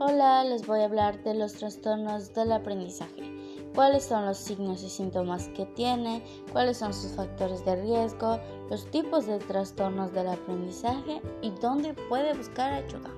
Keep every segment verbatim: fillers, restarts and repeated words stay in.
Hola, les voy a hablar de los trastornos del aprendizaje. ¿Cuáles son los signos y síntomas que tiene? ¿Cuáles son sus factores de riesgo? Los tipos de trastornos del aprendizaje y dónde puede buscar ayuda.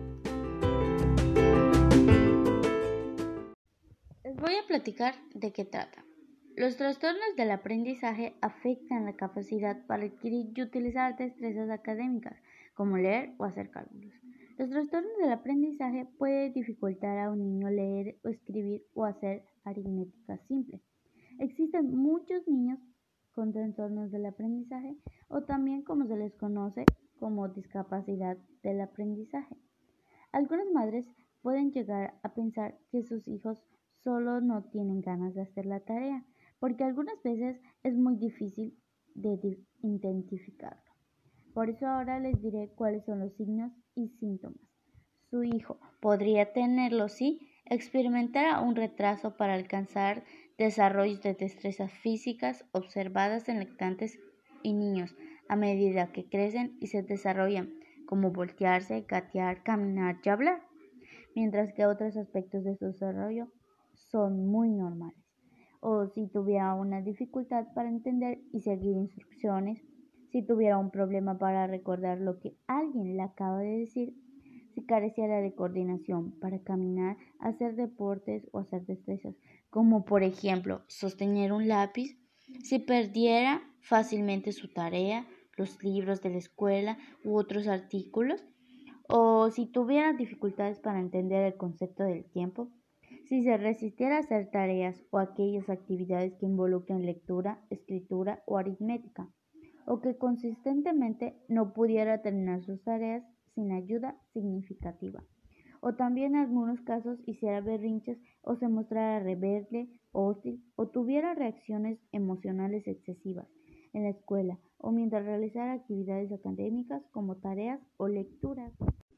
Les voy a platicar de qué trata. Los trastornos del aprendizaje afectan la capacidad para adquirir y utilizar destrezas académicas, como leer o hacer cálculos. Los trastornos del aprendizaje pueden dificultar a un niño leer o escribir o hacer aritmética simple. Existen muchos niños con trastornos del aprendizaje o también como se les conoce como discapacidad del aprendizaje. Algunas madres pueden llegar a pensar que sus hijos solo no tienen ganas de hacer la tarea, porque algunas veces es muy difícil de identificarlo. Por eso ahora les diré cuáles son los signos y síntomas. Su hijo podría tenerlo si experimentara un retraso para alcanzar desarrollos de destrezas físicas observadas en lactantes y niños a medida que crecen y se desarrollan, como voltearse, gatear, caminar y hablar, mientras que otros aspectos de su desarrollo son muy normales. O si tuviera una dificultad para entender y seguir instrucciones, si tuviera un problema para recordar lo que alguien le acaba de decir, si careciera de coordinación para caminar, hacer deportes o hacer destrezas, como por ejemplo sostener un lápiz, si perdiera fácilmente su tarea, los libros de la escuela u otros artículos, o si tuviera dificultades para entender el concepto del tiempo, si se resistiera a hacer tareas o aquellas actividades que involucren lectura, escritura o aritmética, o que consistentemente no pudiera terminar sus tareas sin ayuda significativa, o también en algunos casos hiciera berrinches o se mostrara rebelde, hostil o tuviera reacciones emocionales excesivas en la escuela o mientras realizara actividades académicas como tareas o lecturas.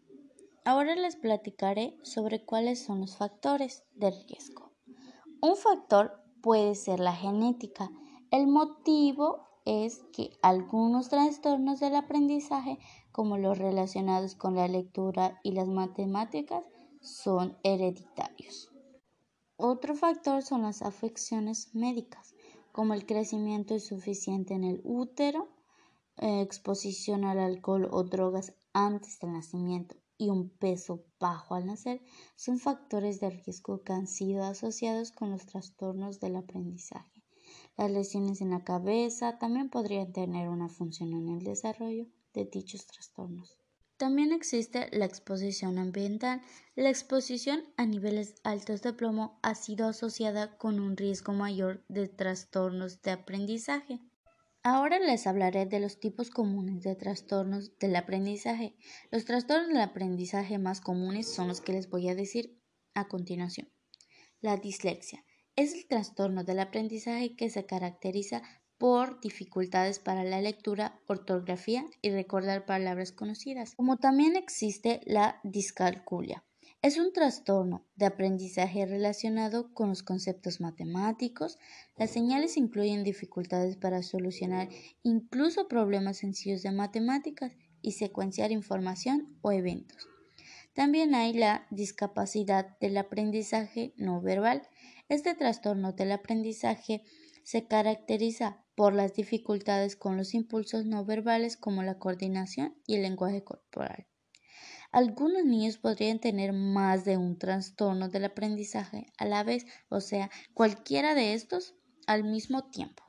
Ahora les platicaré sobre cuáles son los factores de riesgo. Un factor puede ser la genética. El motivo es que algunos trastornos del aprendizaje, como los relacionados con la lectura y las matemáticas, son hereditarios. Otro factor son las afecciones médicas, como el crecimiento insuficiente en el útero, eh, exposición al alcohol o drogas antes del nacimiento y un peso bajo al nacer, son factores de riesgo que han sido asociados con los trastornos del aprendizaje. Las lesiones en la cabeza también podrían tener una función en el desarrollo de dichos trastornos. También existe la exposición ambiental. La exposición a niveles altos de plomo ha sido asociada con un riesgo mayor de trastornos de aprendizaje. Ahora les hablaré de los tipos comunes de trastornos del aprendizaje. Los trastornos del aprendizaje más comunes son los que les voy a decir a continuación. La dislexia es el trastorno del aprendizaje que se caracteriza por dificultades para la lectura, ortografía y recordar palabras conocidas. Como también existe la discalculia. Es un trastorno de aprendizaje relacionado con los conceptos matemáticos. Las señales incluyen dificultades para solucionar incluso problemas sencillos de matemáticas y secuenciar información o eventos. También hay la discapacidad del aprendizaje no verbal. Este trastorno del aprendizaje se caracteriza por las dificultades con los impulsos no verbales como la coordinación y el lenguaje corporal. Algunos niños podrían tener más de un trastorno del aprendizaje a la vez, o sea, cualquiera de estos al mismo tiempo.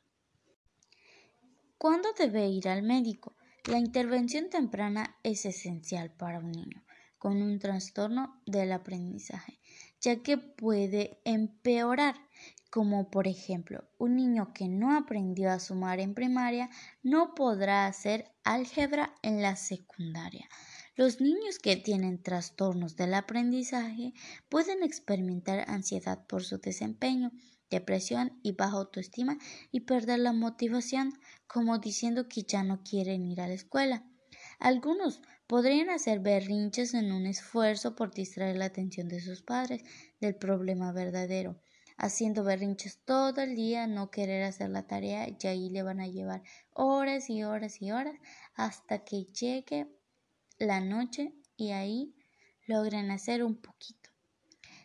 ¿Cuándo debe ir al médico? La intervención temprana es esencial para un niño con un trastorno del aprendizaje, ya que puede empeorar, como por ejemplo, un niño que no aprendió a sumar en primaria no podrá hacer álgebra en la secundaria. Los niños que tienen trastornos del aprendizaje pueden experimentar ansiedad por su desempeño, depresión y baja autoestima y perder la motivación, como diciendo que ya no quieren ir a la escuela. Algunos podrían hacer berrinches en un esfuerzo por distraer la atención de sus padres del problema verdadero, haciendo berrinches todo el día, no querer hacer la tarea y ahí le van a llevar horas y horas y horas hasta que llegue la noche y ahí logren hacer un poquito.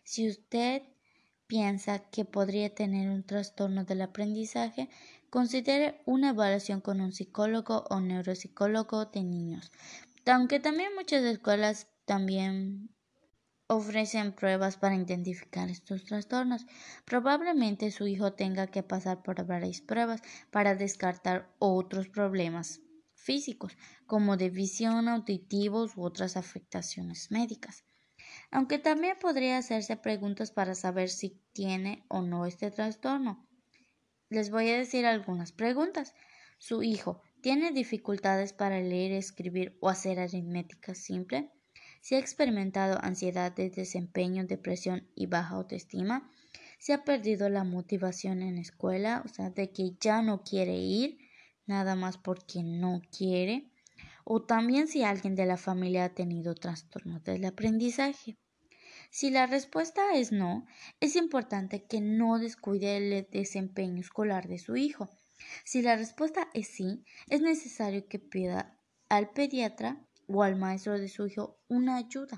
Si usted piensa que podría tener un trastorno del aprendizaje, considere una evaluación con un psicólogo o neuropsicólogo de niños. Aunque también muchas escuelas también ofrecen pruebas para identificar estos trastornos. Probablemente su hijo tenga que pasar por varias pruebas para descartar otros problemas físicos, como de visión, auditivos u otras afectaciones médicas. Aunque también podría hacerse preguntas para saber si tiene o no este trastorno. Les voy a decir algunas preguntas. ¿Su hijo tiene dificultades para leer, escribir o hacer aritmética simple? ¿Si ha experimentado ansiedad de desempeño, depresión y baja autoestima? ¿Si ha perdido la motivación en la escuela? O sea, de que ya no quiere ir, nada más porque no quiere. O también si alguien de la familia ha tenido trastornos del aprendizaje. Si la respuesta es no, es importante que no descuide el desempeño escolar de su hijo. Si la respuesta es sí, es necesario que pida al pediatra o al maestro de su hijo una ayuda.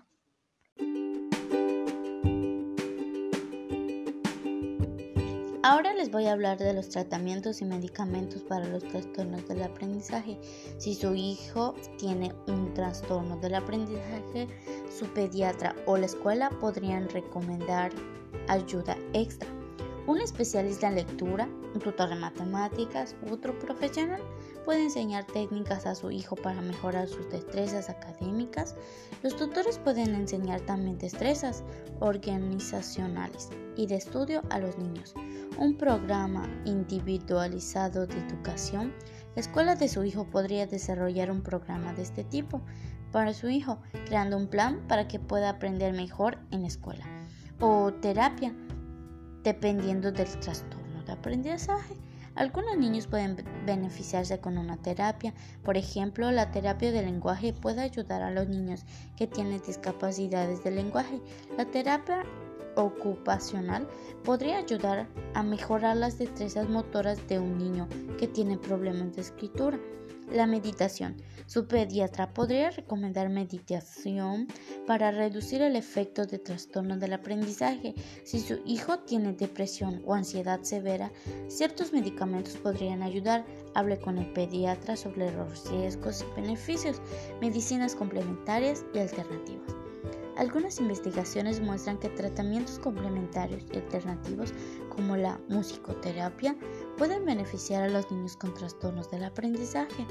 Ahora les voy a hablar de los tratamientos y medicamentos para los trastornos del aprendizaje. Si su hijo tiene un trastorno del aprendizaje, su pediatra o la escuela podrían recomendar ayuda extra. Un especialista en lectura, un tutor de matemáticas u otro profesional puede enseñar técnicas a su hijo para mejorar sus destrezas académicas. Los tutores pueden enseñar también destrezas organizacionales y de estudio a los niños. Un programa individualizado de educación. La escuela de su hijo podría desarrollar un programa de este tipo para su hijo, creando un plan para que pueda aprender mejor en la escuela. O terapia, dependiendo del trastorno de aprendizaje. Algunos niños pueden beneficiarse con una terapia. Por ejemplo, la terapia del lenguaje puede ayudar a los niños que tienen discapacidades del lenguaje. La terapia ocupacional podría ayudar a mejorar las destrezas motoras de un niño que tiene problemas de escritura. La meditación. Su pediatra podría recomendar meditación para reducir el efecto de trastorno del aprendizaje. Si su hijo tiene depresión o ansiedad severa, ciertos medicamentos podrían ayudar. Hable con el pediatra sobre los riesgos y beneficios, medicinas complementarias y alternativas. Algunas investigaciones muestran que tratamientos complementarios y alternativos como la musicoterapia pueden beneficiar a los niños con trastornos del aprendizaje.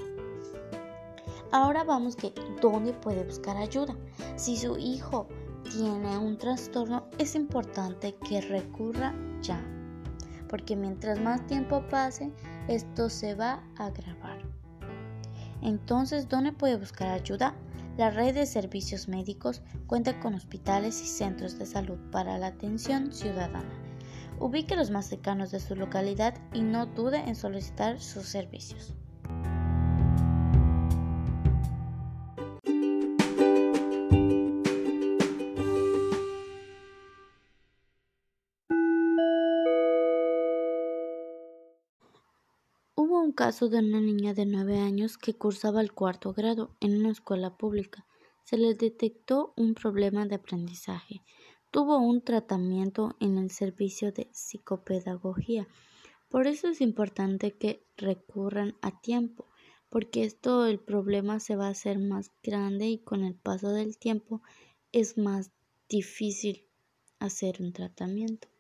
Ahora vamos que ¿dónde puede buscar ayuda? Si su hijo tiene un trastorno, es importante que recurra ya, porque mientras más tiempo pase, esto se va a agravar. Entonces, ¿dónde puede buscar ayuda? La red de servicios médicos cuenta con hospitales y centros de salud para la atención ciudadana. Ubique los más cercanos de su localidad y no dude en solicitar sus servicios. Hubo un caso de una niña de nueve años que cursaba el cuarto grado en una escuela pública. Se le detectó un problema de aprendizaje. Tuvo un tratamiento en el servicio de psicopedagogía. Por eso es importante que recurran a tiempo, porque esto el problema se va a hacer más grande y con el paso del tiempo es más difícil hacer un tratamiento.